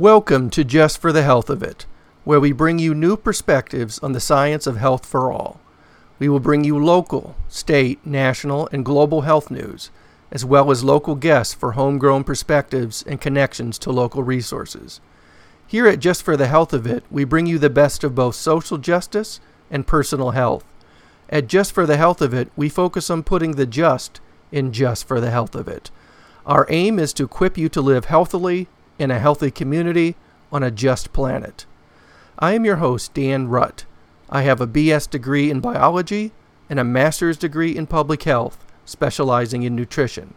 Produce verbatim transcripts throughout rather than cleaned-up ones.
Welcome to Just for the Health of It, where we bring you new perspectives on the science of health for all. We will bring you local, state, national, and global health news, as well as local guests for homegrown perspectives and connections to local resources. Here at Just for the Health of It, we bring you the best of both social justice and personal health. At Just for the Health of It, we focus on putting the just in just for the health of it. Our aim is to equip you to live healthily in a healthy community on a just planet. I am your host, Dan Rutt. I have a B S degree in biology and a master's degree in public health, specializing in nutrition.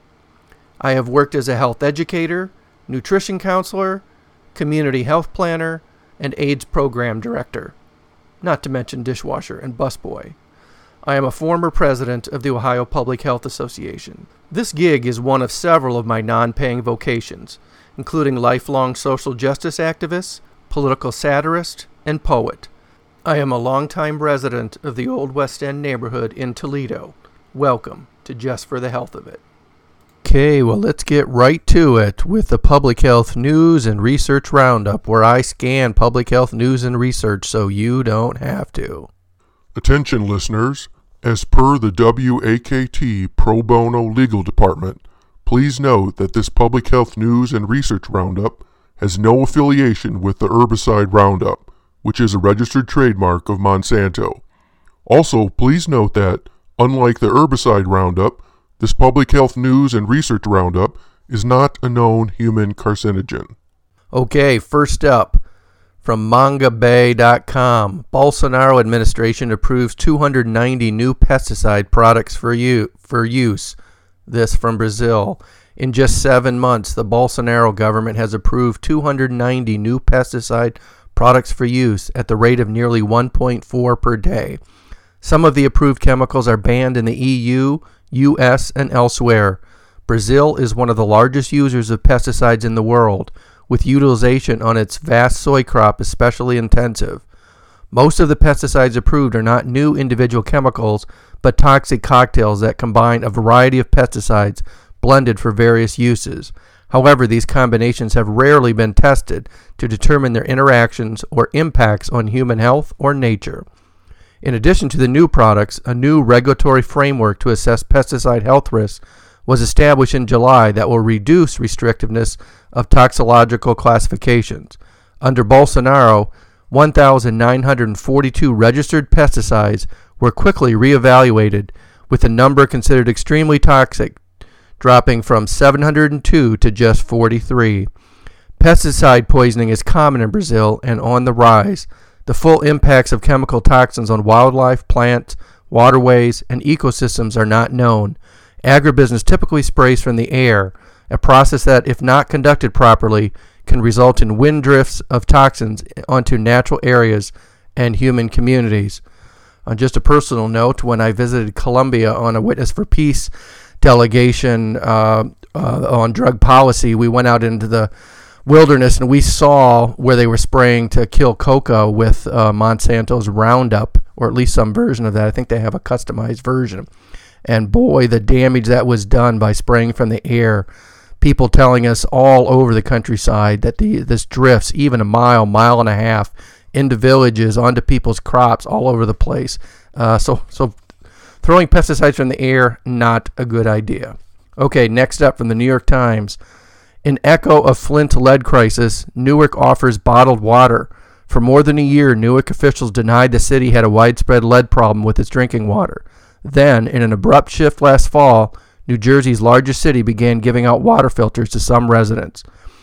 I have worked as a health educator, nutrition counselor, community health planner, and AIDS program director, not to mention dishwasher and busboy. I am a former president of the Ohio Public Health Association. This gig is one of several of my non-paying vocations, including lifelong social justice activist, political satirist, and poet. I am a longtime resident of the Old West End neighborhood in Toledo. Welcome to Just for the Health of It. Okay, well, let's get right to it with the Public Health News and Research Roundup, where I scan public health news and research so you don't have to. Attention, listeners. As per the W A K T Pro Bono Legal Department, please note that this Public Health News and Research Roundup has no affiliation with the herbicide Roundup, which is a registered trademark of Monsanto. Also, please note that, unlike the herbicide Roundup, this Public Health News and Research Roundup is not a known human carcinogen. Okay, first up, from manga bay dot com, Bolsonaro administration approves two hundred ninety new pesticide products for, you, for use. This from Brazil. In just seven months, the Bolsonaro government has approved two hundred ninety new pesticide products for use at the rate of nearly one point four per day. Some of the approved chemicals are banned in the E U, U S, and elsewhere. Brazil is one of the largest users of pesticides in the world, with utilization on its vast soy crop especially intensive. Most of the pesticides approved are not new individual chemicals, but toxic cocktails that combine a variety of pesticides blended for various uses. However, these combinations have rarely been tested to determine their interactions or impacts on human health or nature. In addition to the new products, a new regulatory framework to assess pesticide health risks was established in July that will reduce restrictiveness of toxicological classifications. Under Bolsonaro, one thousand nine hundred forty-two registered pesticides were quickly reevaluated, with the number considered extremely toxic dropping from seven hundred two to just forty-three. Pesticide poisoning is common in Brazil and on the rise. The full impacts of chemical toxins on wildlife, plants, waterways, and ecosystems are not known. Agribusiness typically sprays from the air, a process that, if not conducted properly, can result in wind drifts of toxins onto natural areas and human communities. On just a personal note, when I visited Colombia on a Witness for Peace delegation uh, uh, on drug policy, we went out into the wilderness and we saw where they were spraying to kill coca with uh, Monsanto's Roundup, or at least some version of that. I think they have a customized version. And boy, the damage that was done by spraying from the air. People telling us all over the countryside that the this drifts even a mile, mile and a half into villages, onto people's crops all over the place. Uh, so, so throwing pesticides from the air, not a good idea. Okay, next up from the New York Times. In echo of Flint lead crisis, Newark offers bottled water. For more than a year, Newark officials denied the city had a widespread lead problem with its drinking water. Then, in an abrupt shift last fall, New Jersey's largest city began giving out water filters to some residents.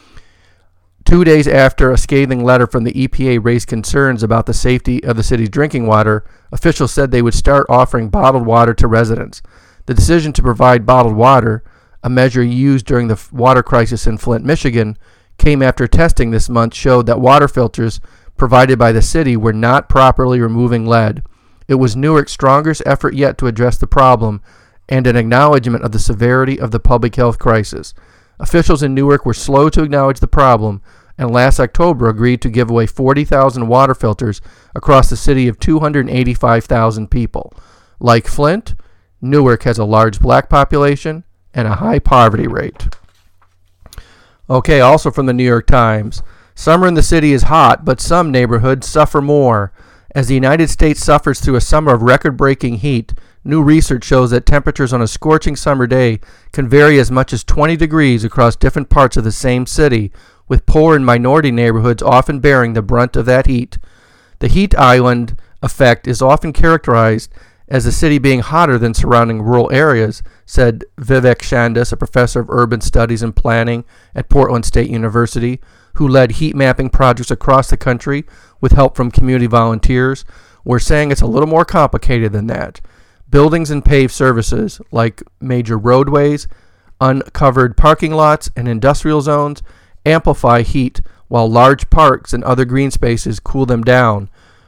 Two days after a scathing letter from the E P A raised concerns about the safety of the city's drinking water, officials said they would start offering bottled water to residents. The decision to provide bottled water, a measure used during the water crisis in Flint, Michigan, came after testing this month showed that water filters provided by the city were not properly removing lead. It was Newark's strongest effort yet to address the problem, and an acknowledgement of the severity of the public health crisis. Officials in Newark were slow to acknowledge the problem, and last October agreed to give away forty thousand water filters across the city of two hundred eighty-five thousand people. Like Flint, Newark has a large black population and a high poverty rate. Okay, also from the New York Times, Summer in the city is hot, but some neighborhoods suffer more. As the United States suffers through a summer of record-breaking heat, new research shows that temperatures on a scorching summer day can vary as much as twenty degrees across different parts of the same city, with poor and minority neighborhoods often bearing the brunt of that heat. The heat island effect is often characterized as the city being hotter than surrounding rural areas, said Vivek Shandis, a professor of urban studies and planning at Portland State University, who led heat mapping projects across the country with help from community volunteers. We're saying it's a little more complicated than that. Buildings and paved surfaces, like major roadways, uncovered parking lots, and industrial zones, amplify heat, while large parks and other green spaces cool them down.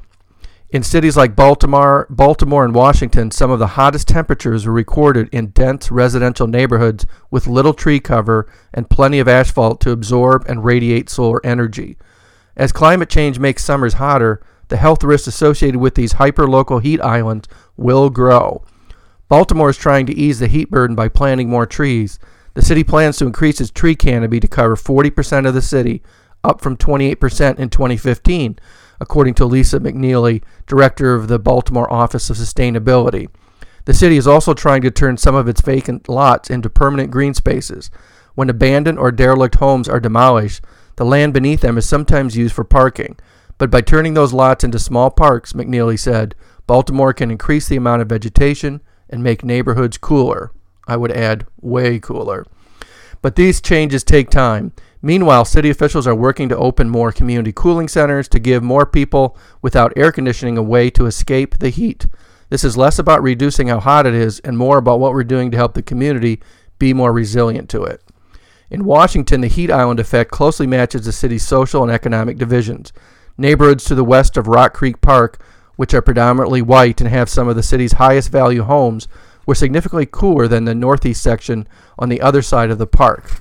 In cities like Baltimore, Baltimore and Washington, some of the hottest temperatures were recorded in dense residential neighborhoods with little tree cover and plenty of asphalt to absorb and radiate solar energy. As climate change makes summers hotter, the health risks associated with these hyper-local heat islands will grow. Baltimore is trying to ease the heat burden by planting more trees. The city plans to increase its tree canopy to cover forty percent of the city, up from twenty-eight percent in twenty fifteen, according to Lisa McNeely, director of the Baltimore Office of Sustainability. The city is also trying to turn some of its vacant lots into permanent green spaces. When abandoned or derelict homes are demolished, the land beneath them is sometimes used for parking. But by turning those lots into small parks, McNeely said, Baltimore can increase the amount of vegetation and make neighborhoods cooler. I would add, way cooler. But these changes take time. Meanwhile, city officials are working to open more community cooling centers to give more people without air conditioning a way to escape the heat. This is less about reducing how hot it is and more about what we're doing to help the community be more resilient to it. In Washington, the heat island effect closely matches the city's social and economic divisions. Neighborhoods to the west of Rock Creek Park, which are predominantly white and have some of the city's highest value homes, were significantly cooler than the northeast section on the other side of the park.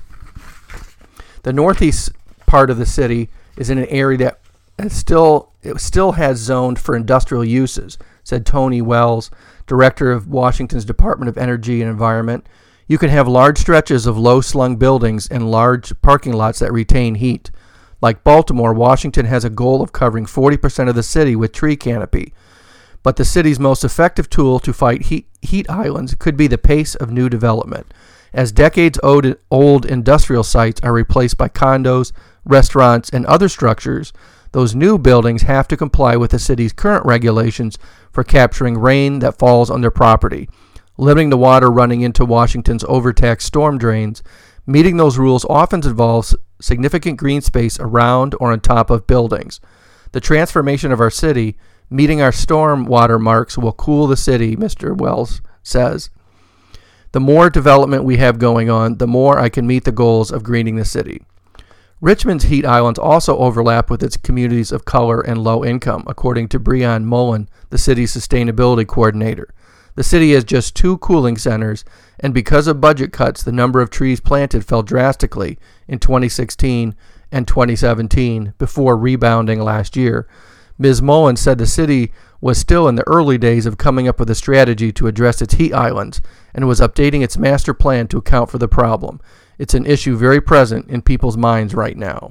The northeast part of the city is in an area that is still it still has zoned for industrial uses, said Tony Wells, director of Washington's Department of Energy and Environment. You can have large stretches of low-slung buildings and large parking lots that retain heat. Like Baltimore, Washington has a goal of covering forty percent of the city with tree canopy. But the city's most effective tool to fight heat, heat islands could be the pace of new development. As decades-old old industrial sites are replaced by condos, restaurants, and other structures, those new buildings have to comply with the city's current regulations for capturing rain that falls on their property, limiting the water running into Washington's overtaxed storm drains. Meeting those rules often involves significant green space around or on top of buildings. The transformation of our city, meeting our storm water marks, will cool the city, Mister Wells says. The more development we have going on, the more I can meet the goals of greening the city. Richmond's heat islands also overlap with its communities of color and low income, according to Breon Mullen, the city's sustainability coordinator. The city has just two cooling centers, and because of budget cuts, the number of trees planted fell drastically in twenty sixteen and twenty seventeen before rebounding last year. Miz Mullen said the city was still in the early days of coming up with a strategy to address its heat islands and was updating its master plan to account for the problem. It's an issue very present in people's minds right now.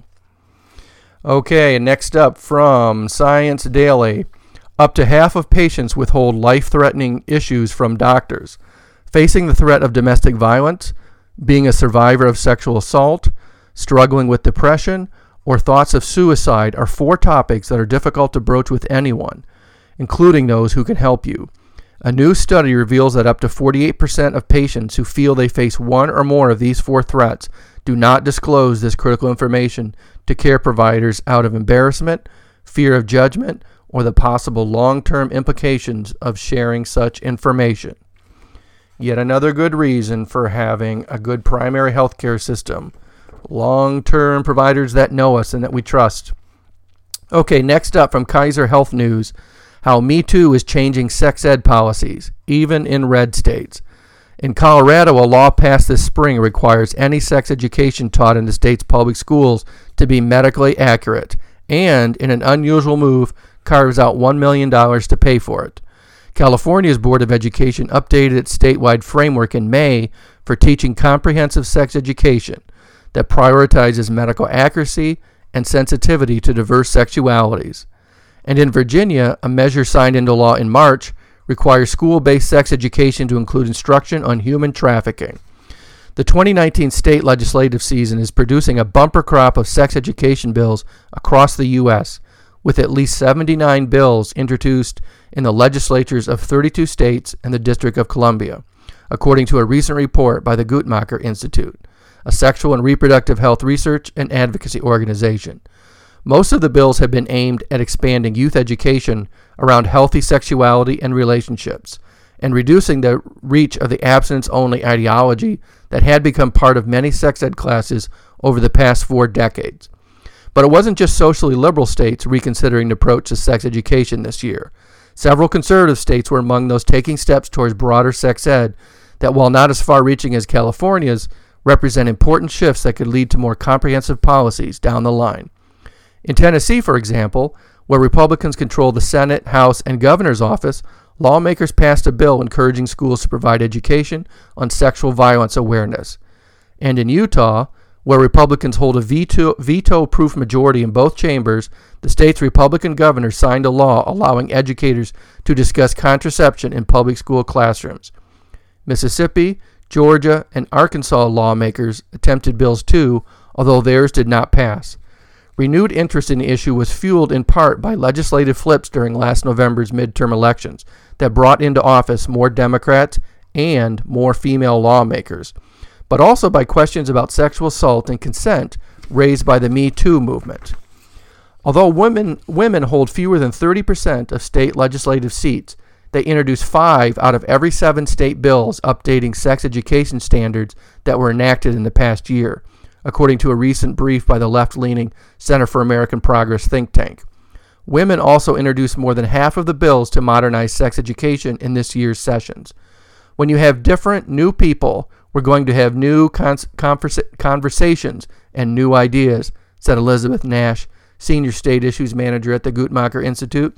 Okay, next up from Science Daily. Up to half of patients withhold life-threatening issues from doctors. Facing the threat of domestic violence, being a survivor of sexual assault, struggling with depression, or thoughts of suicide are four topics that are difficult to broach with anyone, including those who can help you. A new study reveals that up to forty-eight percent of patients who feel they face one or more of these four threats do not disclose this critical information to care providers out of embarrassment, fear of judgment, or the possible long-term implications of sharing such information. Yet another good reason for having a good primary health care system. Long-term providers that know us and that we trust. Okay, next up from Kaiser Health News, how Me Too is changing sex ed policies, even in red states. In Colorado, a law passed this spring requires any sex education taught in the state's public schools to be medically accurate, and, in an unusual move, carves out one million dollars to pay for it. California's Board of Education updated its statewide framework in May for teaching comprehensive sex education that prioritizes medical accuracy and sensitivity to diverse sexualities. And in Virginia, a measure signed into law in March requires school-based sex education to include instruction on human trafficking. The twenty nineteen state legislative season is producing a bumper crop of sex education bills across the U S, with at least seventy-nine bills introduced in the legislatures of thirty-two states and the District of Columbia, according to a recent report by the Guttmacher Institute, a sexual and reproductive health research and advocacy organization. Most of the bills have been aimed at expanding youth education around healthy sexuality and relationships, and reducing the reach of the abstinence-only ideology that had become part of many sex ed classes over the past four decades. But it wasn't just socially liberal states reconsidering the approach to sex education this year. Several conservative states were among those taking steps towards broader sex ed that, while not as far-reaching as California's, represent important shifts that could lead to more comprehensive policies down the line. In Tennessee, for example, where Republicans control the Senate, House, and governor's office, lawmakers passed a bill encouraging schools to provide education on sexual violence awareness. And in Utah, where Republicans hold a veto, veto-proof majority in both chambers, the state's Republican governor signed a law allowing educators to discuss contraception in public school classrooms. Mississippi, Georgia, and Arkansas lawmakers attempted bills too, although theirs did not pass. Renewed interest in the issue was fueled in part by legislative flips during last November's midterm elections that brought into office more Democrats and more female lawmakers, but also by questions about sexual assault and consent raised by the Me Too movement. Although women, women hold fewer than thirty percent of state legislative seats, they introduced five out of every seven state bills updating sex education standards that were enacted in the past year, according to a recent brief by the left-leaning Center for American Progress think tank. Women also introduced more than half of the bills to modernize sex education in this year's sessions. When you have different, new people, we're going to have new cons- conversa- conversations and new ideas, said Elizabeth Nash, Senior State Issues Manager at the Guttmacher Institute.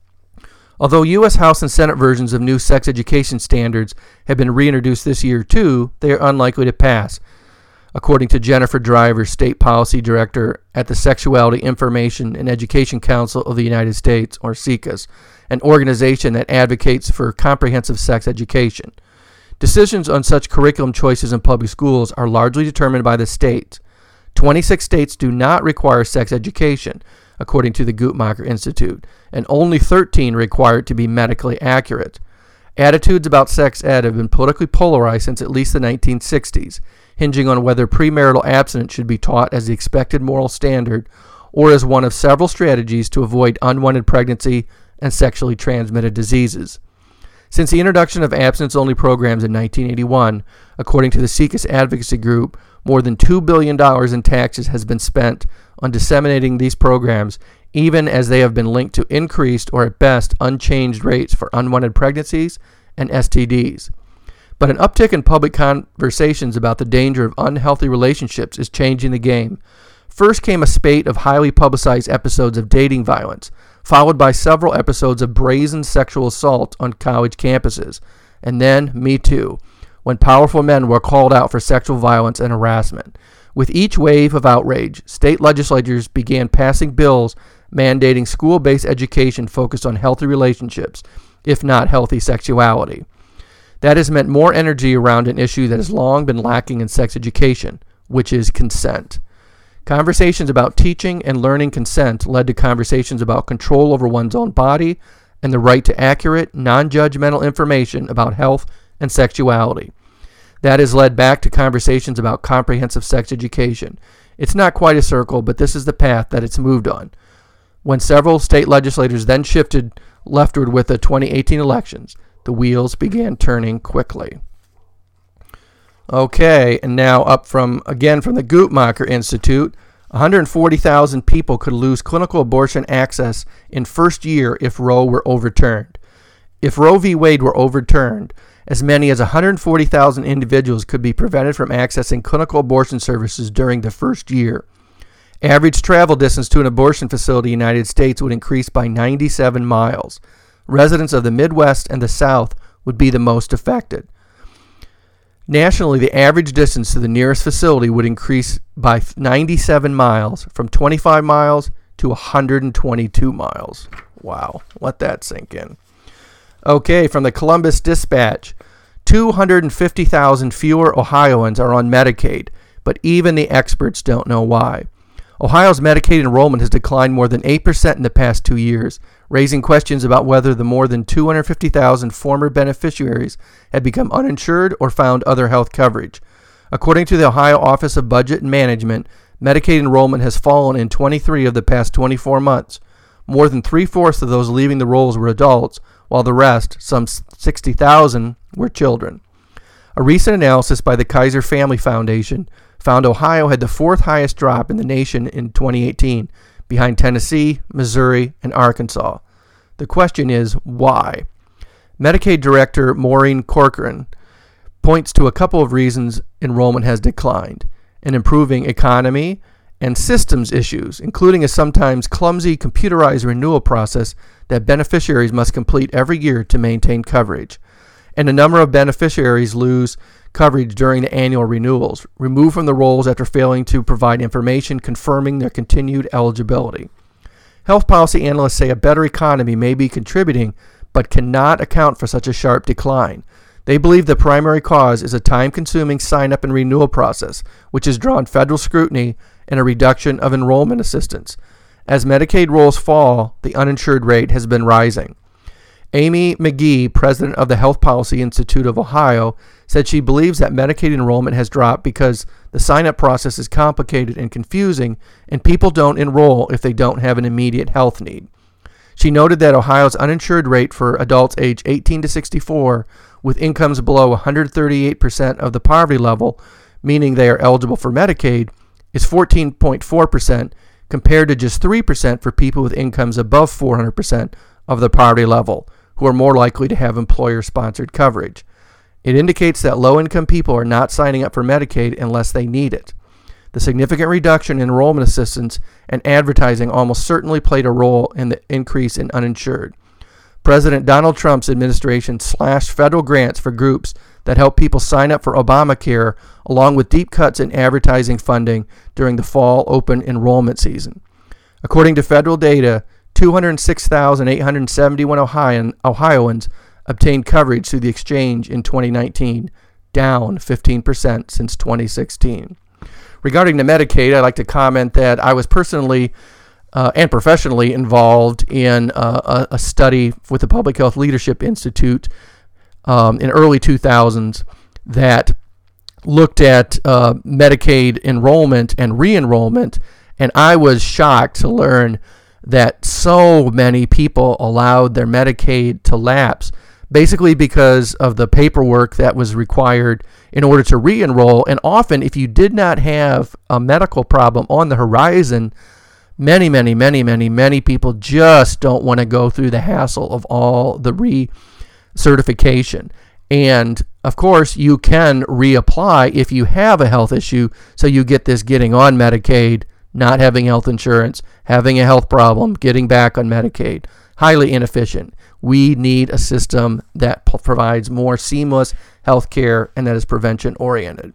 Although U S House and Senate versions of new sex education standards have been reintroduced this year too, they are unlikely to pass, according to Jennifer Driver, State Policy Director at the Sexuality Information and Education Council of the United States, or SIECUS, an organization that advocates for comprehensive sex education. Decisions on such curriculum choices in public schools are largely determined by the state. twenty-six states do not require sex education, according to the Guttmacher Institute, and only thirteen require it to be medically accurate. Attitudes about sex ed have been politically polarized since at least the nineteen sixties, hinging on whether premarital abstinence should be taught as the expected moral standard or as one of several strategies to avoid unwanted pregnancy and sexually transmitted diseases. Since the introduction of abstinence-only programs in nineteen eighty-one, according to the SIECUS advocacy group, more than two billion dollars in taxes has been spent on disseminating these programs, even as they have been linked to increased or at best unchanged rates for unwanted pregnancies and S T Ds. But an uptick in public conversations about the danger of unhealthy relationships is changing the game. First came a spate of highly publicized episodes of dating violence, followed by several episodes of brazen sexual assault on college campuses, and then Me Too, when powerful men were called out for sexual violence and harassment. With each wave of outrage, state legislatures began passing bills mandating school-based education focused on healthy relationships, if not healthy sexuality. That has meant more energy around an issue that has long been lacking in sex education, which is consent. Conversations about teaching and learning consent led to conversations about control over one's own body and the right to accurate, non-judgmental information about health and sexuality. That has led back to conversations about comprehensive sex education. It's not quite a circle, but this is the path that it's moved on. When several state legislators then shifted leftward with the twenty eighteen elections, the wheels began turning quickly. Okay, and now up from, again, from the Guttmacher Institute, one hundred forty thousand people could lose clinical abortion access in first year if Roe were overturned. If Roe v. Wade were overturned, as many as one hundred forty thousand individuals could be prevented from accessing clinical abortion services during the first year. Average travel distance to an abortion facility in the United States would increase by ninety-seven miles. Residents of the Midwest and the South would be the most affected. Nationally, the average distance to the nearest facility would increase by ninety-seven miles, from twenty-five miles to one hundred twenty-two miles. Wow, let that sink in. Okay, from the Columbus Dispatch, two hundred fifty thousand fewer Ohioans are on Medicaid, but even the experts don't know why. Ohio's Medicaid enrollment has declined more than eight percent in the past two years, raising questions about whether the more than two hundred fifty thousand former beneficiaries had become uninsured or found other health coverage. According to the Ohio Office of Budget and Management, Medicaid enrollment has fallen in twenty-three of the past twenty-four months. More than three-fourths of those leaving the rolls were adults, while the rest, some sixty thousand, were children. A recent analysis by the Kaiser Family Foundation found Ohio had the fourth highest drop in the nation in twenty eighteen, behind Tennessee, Missouri, and Arkansas. The question is, why? Medicaid Director Maureen Corcoran points to a couple of reasons enrollment has declined: an improving economy and systems issues, including a sometimes clumsy computerized renewal process that beneficiaries must complete every year to maintain coverage. And a number of beneficiaries lose coverage during the annual renewals, removed from the rolls after failing to provide information confirming their continued eligibility. Health policy analysts say a better economy may be contributing, but cannot account for such a sharp decline. They believe the primary cause is a time-consuming sign-up and renewal process, which has drawn federal scrutiny and a reduction of enrollment assistance. As Medicaid rolls fall, the uninsured rate has been rising. Amy McGee, president of the Health Policy Institute of Ohio, said she believes that Medicaid enrollment has dropped because the sign-up process is complicated and confusing, and people don't enroll if they don't have an immediate health need. She noted that Ohio's uninsured rate for adults aged eighteen to sixty-four with incomes below one hundred thirty-eight percent of the poverty level, meaning they are eligible for Medicaid, is fourteen point four percent compared to just three percent for people with incomes above four hundred percent of the poverty level, who are more likely to have employer-sponsored coverage. It indicates that low-income people are not signing up for Medicaid unless they need it. The significant reduction in enrollment assistance and advertising almost certainly played a role in the increase in uninsured. President Donald Trump's administration slashed federal grants for groups that help people sign up for Obamacare, along with deep cuts in advertising funding during the fall open enrollment season. According to federal data, two hundred six thousand eight hundred seventy-one Ohioan, Ohioans obtained coverage through the exchange in twenty nineteen, down fifteen percent since twenty sixteen. Regarding the Medicaid, I'd like to comment that I was personally uh, and professionally involved in uh, a, a study with the Public Health Leadership Institute um, in early two thousands that looked at uh, Medicaid enrollment and re-enrollment, and I was shocked to learn that so many people allowed their Medicaid to lapse, basically because of the paperwork that was required in order to re-enroll. And often, if you did not have a medical problem on the horizon, many, many, many, many, many people just don't want to go through the hassle of all the re-certification. And, of course, you can reapply if you have a health issue, so you get this getting on Medicaid, not having health insurance, having a health problem, getting back on Medicaid. Highly inefficient. We need a system that p- provides more seamless health care and that is prevention-oriented.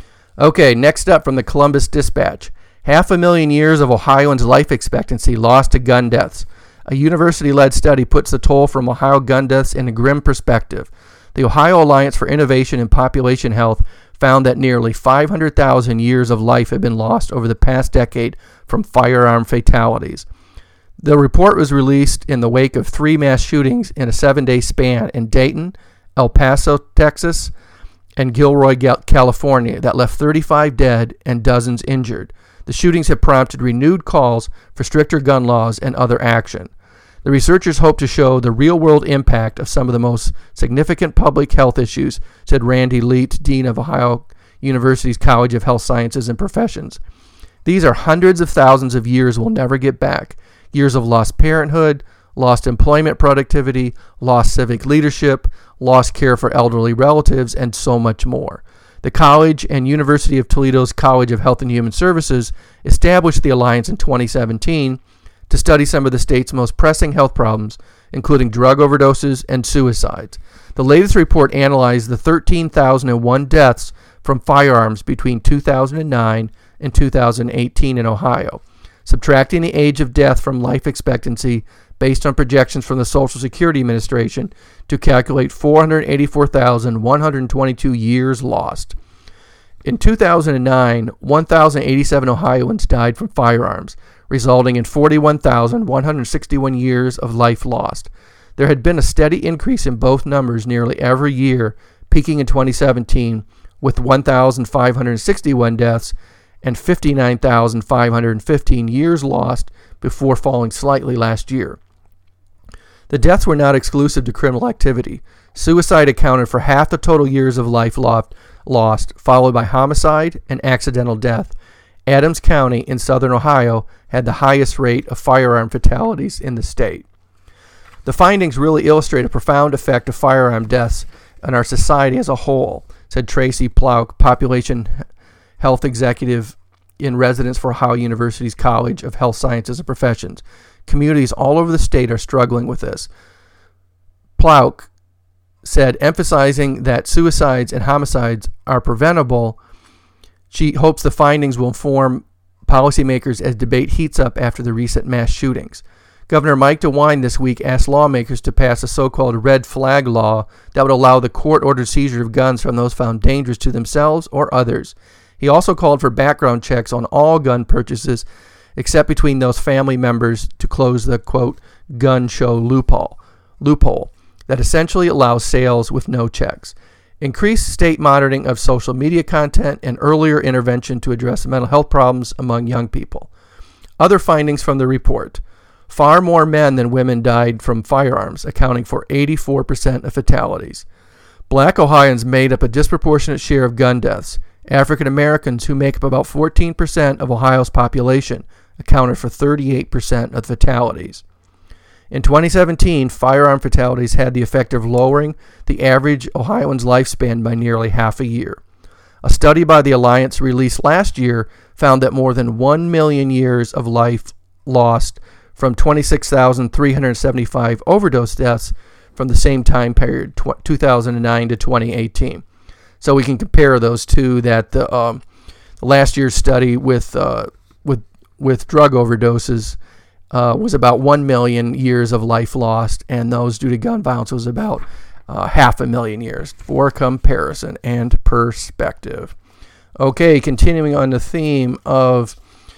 Okay, next up from the Columbus Dispatch. Half a million years of Ohioans' life expectancy lost to gun deaths. A university-led study puts the toll from Ohio gun deaths in a grim perspective. The Ohio Alliance for Innovation in Population Health found that nearly five hundred thousand years of life have been lost over the past decade from firearm fatalities. The report was released in the wake of three mass shootings in a seven-day span in Dayton, El Paso, Texas, and Gilroy, California, that left thirty-five dead and dozens injured. The shootings have prompted renewed calls for stricter gun laws and other action. The researchers hope to show the real-world impact of some of the most significant public health issues, said Randy Leet, Dean of Ohio University's College of Health Sciences and Professions. These are hundreds of thousands of years we'll never get back. Years of lost parenthood, lost employment productivity, lost civic leadership, lost care for elderly relatives, and so much more. The College and University of Toledo's College of Health and Human Services established the Alliance in twenty seventeen to study some of the state's most pressing health problems, including drug overdoses and suicides. The latest report analyzed the thirteen thousand one deaths from firearms between two thousand nine and two thousand eighteen in Ohio. Subtracting the age of death from life expectancy based on projections from the Social Security Administration to calculate four hundred eighty-four thousand one hundred twenty-two years lost. In two thousand nine, one thousand eighty-seven Ohioans died from firearms, resulting in forty-one thousand one hundred sixty-one years of life lost. There had been a steady increase in both numbers nearly every year, peaking in twenty seventeen with one thousand five hundred sixty-one deaths and fifty-nine thousand five hundred fifteen years lost before falling slightly last year. The deaths were not exclusive to criminal activity. Suicide accounted for half the total years of life lost, lost, followed by homicide and accidental death. Adams County in southern Ohio had the highest rate of firearm fatalities in the state. The findings really illustrate a profound effect of firearm deaths on our society as a whole, said Tracy Plouk, population health executive in residence for Ohio University's College of Health Sciences and Professions. Communities all over the state are struggling with this. Plouk said, emphasizing that suicides and homicides are preventable, she hopes the findings will inform policymakers as debate heats up after the recent mass shootings. Governor Mike DeWine this week asked lawmakers to pass a so-called red flag law that would allow the court-ordered seizure of guns from those found dangerous to themselves or others. He also called for background checks on all gun purchases, except between those family members, to close the, quote, gun show loophole, loophole that essentially allows sales with no checks. Increased state monitoring of social media content and earlier intervention to address mental health problems among young people. Other findings from the report. Far more men than women died from firearms, accounting for eighty-four percent of fatalities. Black Ohioans made up a disproportionate share of gun deaths. African Americans, who make up about fourteen percent of Ohio's population, accounted for thirty-eight percent of fatalities. In twenty seventeen, firearm fatalities had the effect of lowering the average Ohioan's lifespan by nearly half a year. A study by the Alliance released last year found that more than one million years of life lost from twenty-six thousand three hundred seventy-five overdose deaths from the same time period, two thousand nine to twenty eighteen. So we can compare those two. That the, um, the last year's study with uh, with with drug overdoses uh, was about one million years of life lost, and those due to gun violence was about uh, half a million years, for comparison and perspective. Okay, continuing on the theme of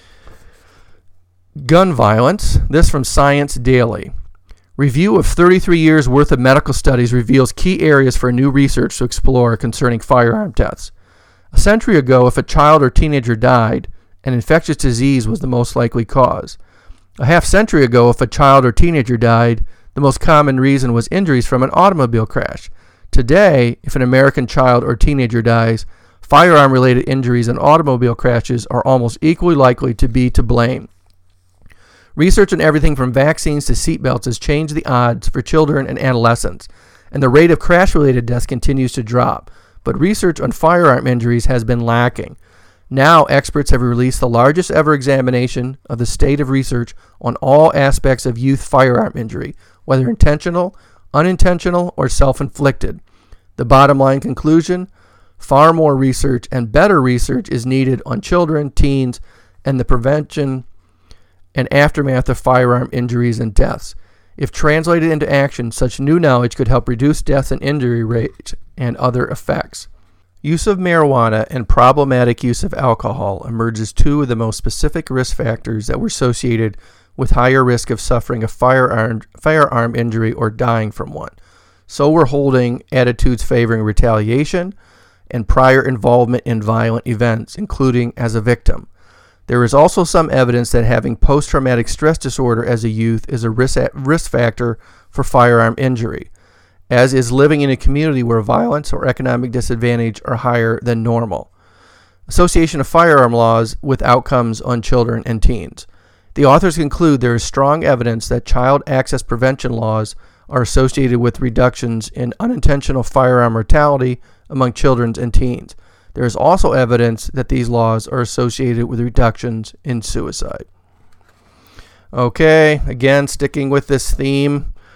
gun violence, this from Science Daily. Review of thirty-three years worth of medical studies reveals key areas for new research to explore concerning firearm deaths. A century ago, if a child or teenager died, an infectious disease was the most likely cause. A half century ago, if a child or teenager died, the most common reason was injuries from an automobile crash. Today, if an American child or teenager dies, firearm-related injuries and automobile crashes are almost equally likely to be to blame. Research on everything from vaccines to seatbelts has changed the odds for children and adolescents, and the rate of crash-related deaths continues to drop, but research on firearm injuries has been lacking. Now, experts have released the largest ever examination of the state of research on all aspects of youth firearm injury, whether intentional, unintentional, or self-inflicted. The bottom line conclusion: far more research and better research is needed on children, teens, and the prevention and aftermath of firearm injuries and deaths. If translated into action, such new knowledge could help reduce deaths and injury rates and other effects. Use of marijuana and problematic use of alcohol emerge as two of the most specific risk factors that were associated with higher risk of suffering a firearm, firearm injury or dying from one. So we're holding attitudes favoring retaliation and prior involvement in violent events, including as a victim. There is also some evidence that having post-traumatic stress disorder as a youth is a risk, risk factor for firearm injury, as is living in a community where violence or economic disadvantage are higher than normal. Association of firearm laws with outcomes on children and teens. The authors conclude there is strong evidence that child access prevention laws are associated with reductions in unintentional firearm mortality among children and teens. There is also evidence that these laws are associated with reductions in suicide. Okay, again, sticking with this theme,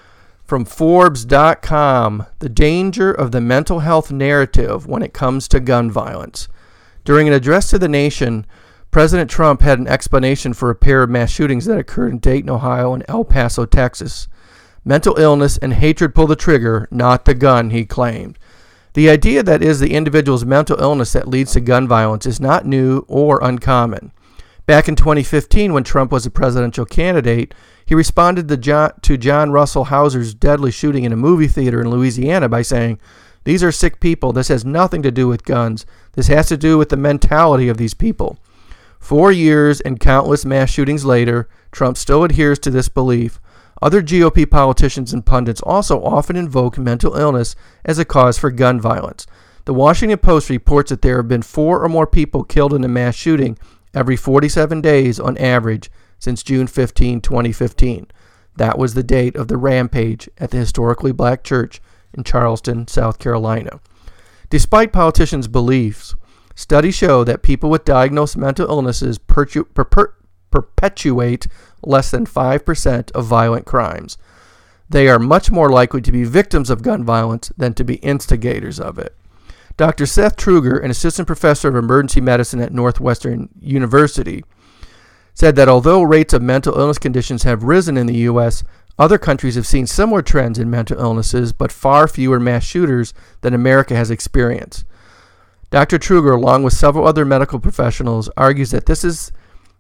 From Forbes dot com, the danger of the mental health narrative when it comes to gun violence. During an address to the nation, President Trump had an explanation for a pair of mass shootings that occurred in Dayton, Ohio and El Paso, Texas. Mental illness and hatred pull the trigger, not the gun, he claimed. The idea that it is the individual's mental illness that leads to gun violence is not new or uncommon. Back in twenty fifteen, when Trump was a presidential candidate, he responded to John, to John Russell Houser's deadly shooting in a movie theater in Louisiana by saying, "These are sick people. This has nothing to do with guns. This has to do with the mentality of these people." Four years and countless mass shootings later, Trump still adheres to this belief. Other G O P politicians and pundits also often invoke mental illness as a cause for gun violence. The Washington Post reports that there have been four or more people killed in a mass shooting every forty-seven days on average since June fifteenth, twenty fifteen. That was the date of the rampage at the historically black church in Charleston, South Carolina. Despite politicians' beliefs, studies show that people with diagnosed mental illnesses pertu- per- per- perpetuate less than five percent of violent crimes. They are much more likely to be victims of gun violence than to be instigators of it. Doctor Seth Truger, an assistant professor of emergency medicine at Northwestern University, said that although rates of mental illness conditions have risen in the U S, other countries have seen similar trends in mental illnesses, but far fewer mass shooters than America has experienced. Doctor Truger, along with several other medical professionals, argues that this is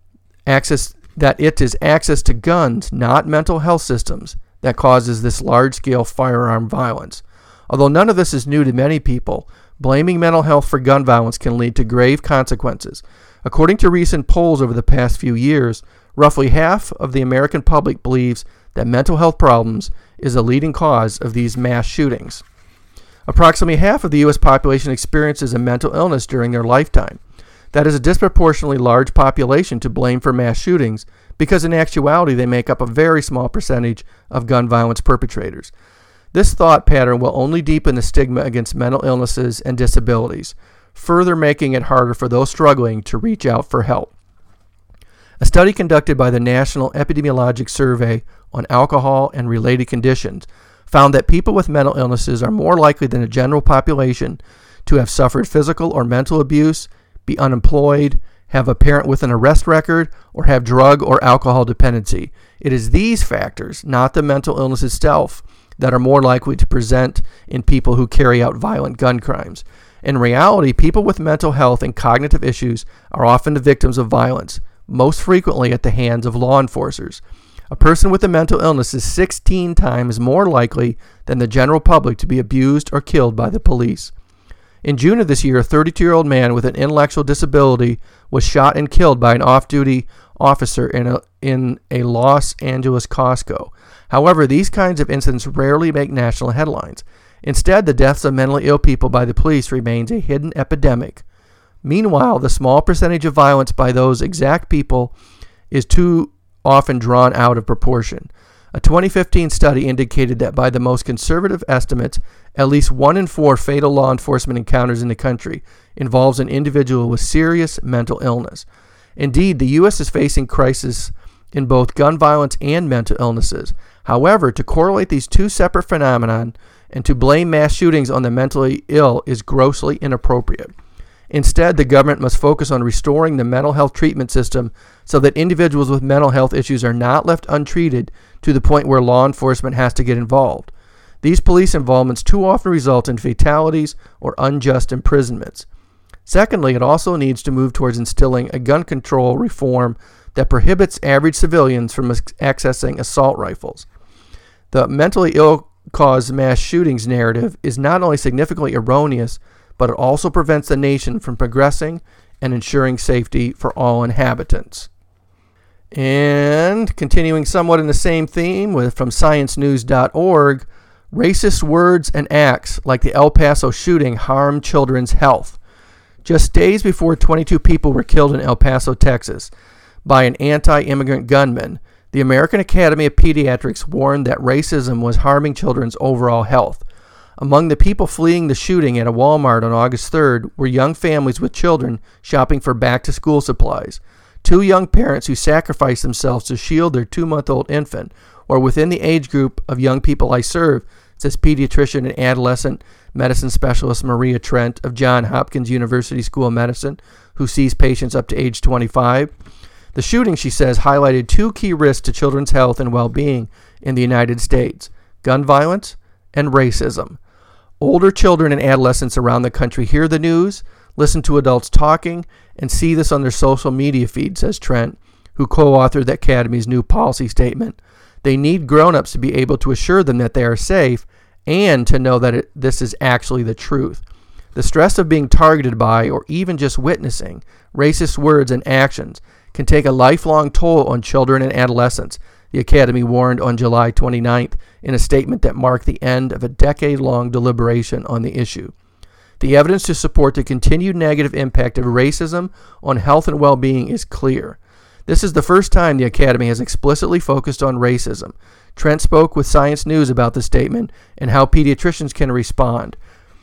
access that it is access to guns, not mental health systems, that causes this large-scale firearm violence. Although none of this is new to many people, blaming mental health for gun violence can lead to grave consequences. According to recent polls over the past few years, roughly half of the American public believes that mental health problems is a leading cause of these mass shootings. Approximately half of the U S population experiences a mental illness during their lifetime. That is a disproportionately large population to blame for mass shootings because in actuality they make up a very small percentage of gun violence perpetrators. This thought pattern will only deepen the stigma against mental illnesses and disabilities, further making it harder for those struggling to reach out for help. A study conducted by the National Epidemiologic Survey on Alcohol and Related Conditions found that people with mental illnesses are more likely than the general population to have suffered physical or mental abuse, be unemployed, have a parent with an arrest record, or have drug or alcohol dependency. It is these factors, not the mental illness itself, that are more likely to present in people who carry out violent gun crimes. In reality, people with mental health and cognitive issues are often the victims of violence, most frequently at the hands of law enforcers. A person with a mental illness is sixteen times more likely than the general public to be abused or killed by the police. In June of this year, a thirty-two-year-old man with an intellectual disability was shot and killed by an off-duty officer in a, in a Los Angeles Costco. However, these kinds of incidents rarely make national headlines. Instead, the deaths of mentally ill people by the police remains a hidden epidemic. Meanwhile, the small percentage of violence by those exact people is too often drawn out of proportion. A twenty fifteen study indicated that by the most conservative estimates, at least one in four fatal law enforcement encounters in the country involves an individual with serious mental illness. Indeed, the U S is facing crisis in both gun violence and mental illnesses. However, to correlate these two separate phenomena and to blame mass shootings on the mentally ill is grossly inappropriate. Instead, the government must focus on restoring the mental health treatment system so that individuals with mental health issues are not left untreated to the point where law enforcement has to get involved. These police involvements too often result in fatalities or unjust imprisonments. Secondly, it also needs to move towards instilling a gun control reform that prohibits average civilians from accessing assault rifles. The mentally ill cause mass shootings narrative is not only significantly erroneous, but it also prevents the nation from progressing and ensuring safety for all inhabitants. And continuing somewhat in the same theme with from science news dot org, racist words and acts like the El Paso shooting harm children's health. Just days before twenty-two people were killed in El Paso, Texas, by an anti-immigrant gunman, the American Academy of Pediatrics warned that racism was harming children's overall health. Among the people fleeing the shooting at a Walmart on August third were young families with children shopping for back-to-school supplies. Two young parents who sacrificed themselves to shield their two-month-old infant, or within the age group of young people I serve, says pediatrician and adolescent medicine specialist Maria Trent of Johns Hopkins University School of Medicine, who sees patients up to age twenty-five. The shooting, she says, highlighted two key risks to children's health and well-being in the United States: gun violence and racism. Older children and adolescents around the country hear the news, listen to adults talking, and see this on their social media feed, says Trent, who co-authored the Academy's new policy statement. They need grown-ups to be able to assure them that they are safe and to know that it, this is actually the truth. The stress of being targeted by or even just witnessing racist words and actions can take a lifelong toll on children and adolescents, the Academy warned on July twenty-ninth in a statement that marked the end of a decade-long deliberation on the issue. The evidence to support the continued negative impact of racism on health and well-being is clear. This is the first time the Academy has explicitly focused on racism. Trent spoke with Science News about the statement and how pediatricians can respond.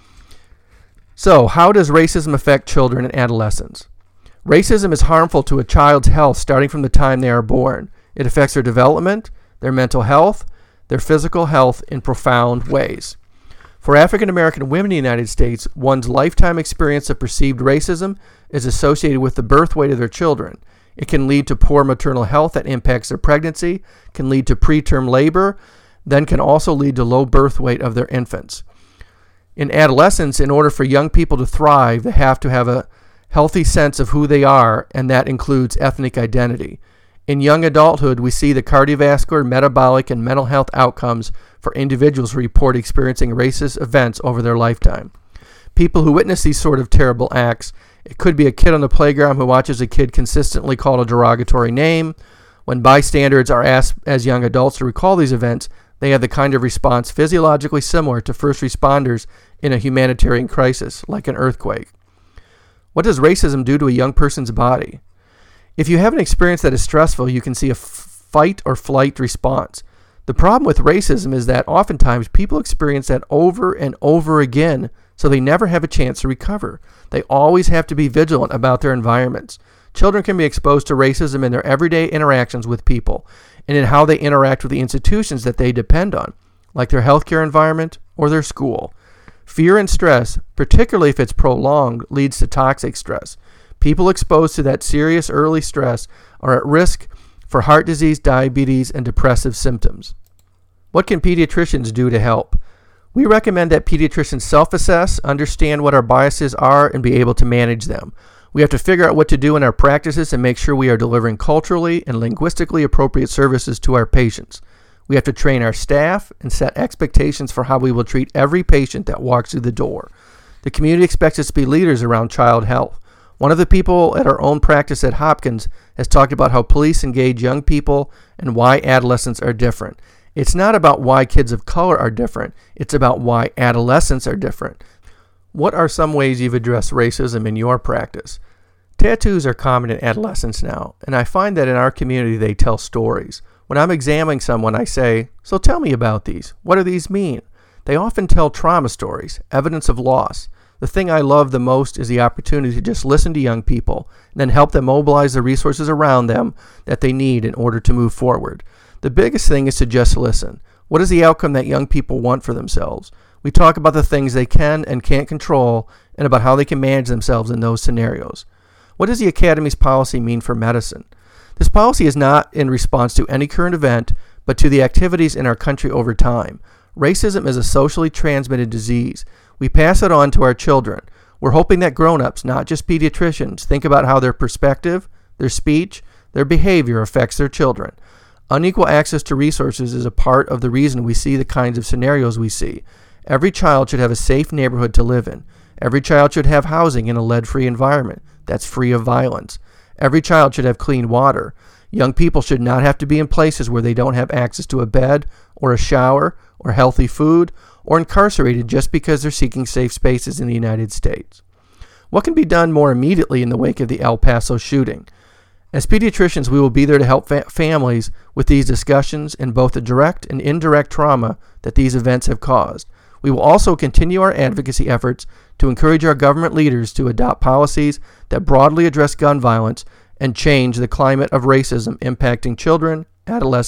So, how does racism affect children and adolescents? Racism is harmful to a child's health starting from the time they are born. It affects their development, their mental health, their physical health in profound ways. For African American women in the United States, one's lifetime experience of perceived racism is associated with the birth weight of their children. It can lead to poor maternal health that impacts their pregnancy, can lead to preterm labor, then can also lead to low birth weight of their infants. In adolescence, in order for young people to thrive, they have to have a healthy sense of who they are, and that includes ethnic identity. In young adulthood, we see the cardiovascular, metabolic, and mental health outcomes for individuals who report experiencing racist events over their lifetime. People who witness these sort of terrible acts, it could be a kid on the playground who watches a kid consistently called a derogatory name. When bystanders are asked as young adults to recall these events, they have the kind of response physiologically similar to first responders in a humanitarian crisis, like an earthquake. What does racism do to a young person's body? If you have an experience that is stressful, you can see a f- fight or flight response. The problem with racism is that oftentimes people experience that over and over again, so they never have a chance to recover. They always have to be vigilant about their environments. Children can be exposed to racism in their everyday interactions with people and in how they interact with the institutions that they depend on, like their healthcare environment or their school. Fear and stress, particularly if it's prolonged, leads to toxic stress. People exposed to that serious early stress are at risk for heart disease, diabetes, and depressive symptoms. What can pediatricians do to help? We recommend that pediatricians self-assess, understand what our biases are, and be able to manage them. We have to figure out what to do in our practices and make sure we are delivering culturally and linguistically appropriate services to our patients. We have to train our staff and set expectations for how we will treat every patient that walks through the door. The community expects us to be leaders around child health. One of the people at our own practice at Hopkins has talked about how police engage young people and why adolescents are different. It's not about why kids of color are different. It's about why adolescents are different. What are some ways you've addressed racism in your practice? Tattoos are common in adolescence now, and I find that in our community they tell stories. When I'm examining someone, I say, "So tell me about these. What do these mean?" They often tell trauma stories, evidence of loss. The thing I love the most is the opportunity to just listen to young people and then help them mobilize the resources around them that they need in order to move forward. The biggest thing is to just listen. What is the outcome that young people want for themselves? We talk about the things they can and can't control and about how they can manage themselves in those scenarios. What does the Academy's policy mean for medicine? This policy is not in response to any current event, but to the activities in our country over time. Racism is a socially transmitted disease. We pass it on to our children. We're hoping that grown-ups, not just pediatricians, think about how their perspective, their speech, their behavior affects their children. Unequal access to resources is a part of the reason we see the kinds of scenarios we see. Every child should have a safe neighborhood to live in. Every child should have housing in a lead-free environment that's free of violence. Every child should have clean water. Young people should not have to be in places where they don't have access to a bed or a shower or healthy food or incarcerated just because they're seeking safe spaces in the United States. What can be done more immediately in the wake of the El Paso shooting? As pediatricians, we will be there to help fa- families with these discussions and both the direct and indirect trauma that these events have caused. We will also continue our advocacy efforts to encourage our government leaders to adopt policies that broadly address gun violence and change the climate of racism impacting children, adolescents,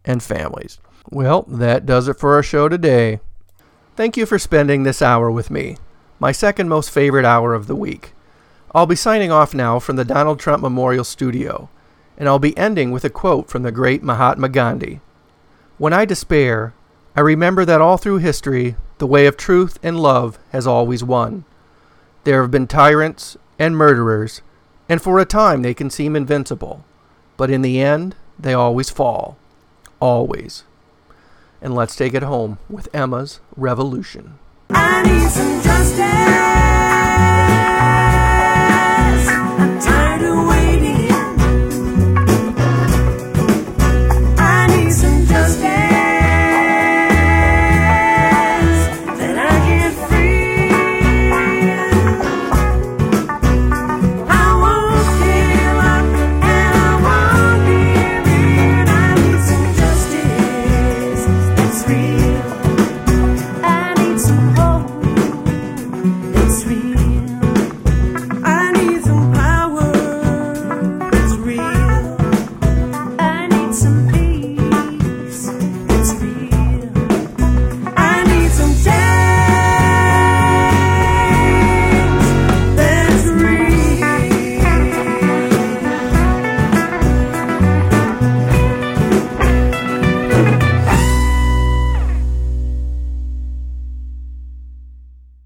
and families. Well, that does it for our show today. Thank you for spending this hour with me, my second most favorite hour of the week. I'll be signing off now from the Donald Trump Memorial Studio, and I'll be ending with a quote from the great Mahatma Gandhi. When I despair, I remember that all through history, the way of truth and love has always won. There have been tyrants and murderers, and for a time they can seem invincible, but in the end, they always fall. Always. And let's take it home with Emma's Revolution. I need some justice.